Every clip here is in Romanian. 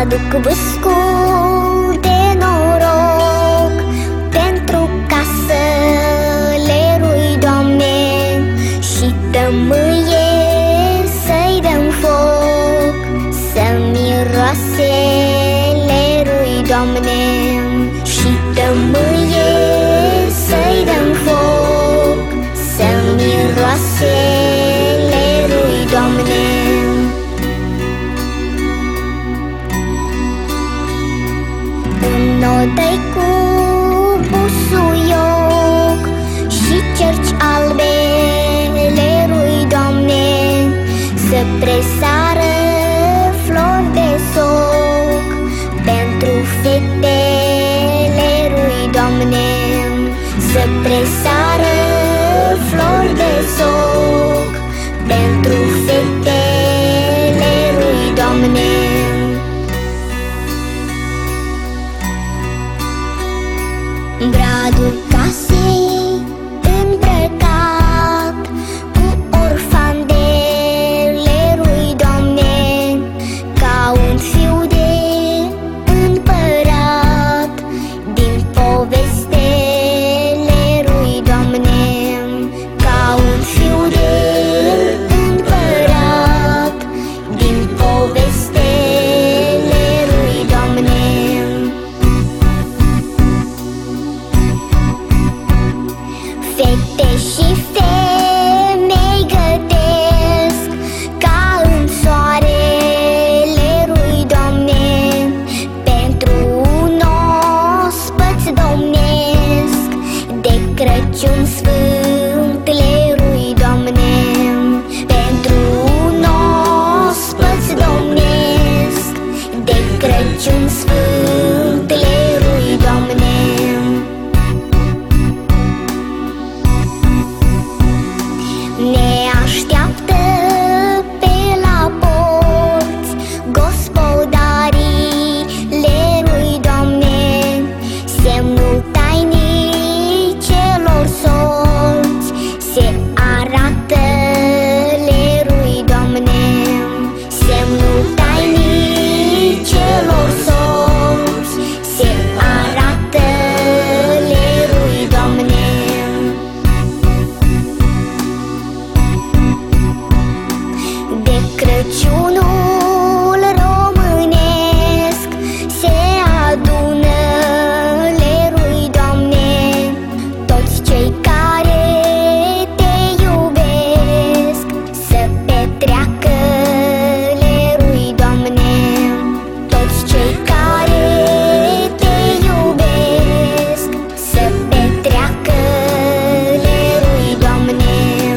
aduc vâscul de noroc pentru casele lui Doamne, și tămâie să-i dăm foc, să miroasele lui Doamne, și tămâie să-i dăm foc, să miroasele lui Doamne. Înodă-i cu busuioc și cerci albele lui Doamne, să presară flori de soc pentru fetele lui Doamne, să presară flori de soc pentru fetele lui Doamne. Bradul casei îmbrăcat cu orfandele lui Doamne, ca un fiu de împărat din povestele lui Doamne, ca un fiu de împărat din povestele lui Doamne. Fete și femei gătesc ca în soarele lui Doamne, pentru un ospăț domnesc de Crăciun sfântele lui Doamne, pentru un ospăț domnesc de Crăciun sfântele lui Doamne. Ne așteaptă pe la porți gospodarile lui Doamne, semnul tainii celor sorți se arată le lui Doamne, semnul tainii celor sorți se arată le lui Doamne. De Crăciunul românesc se adună lerui Doamne, toți cei care te iubesc să petreacă lerui Doamne, toți cei care te iubesc să petreacă lerui Doamne.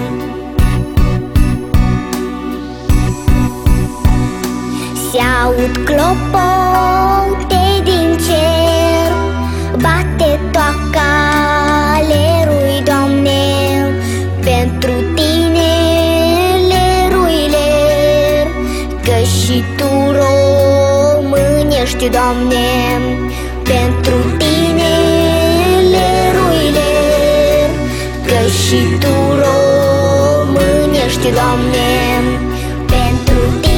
Se aud clopote din cer, bate toaca lerui Doamne, pentru tine lerui ler, că și tu român ești, Doamne, pentru tine lerui ler, că și tu român ești, Doamne, pentru tine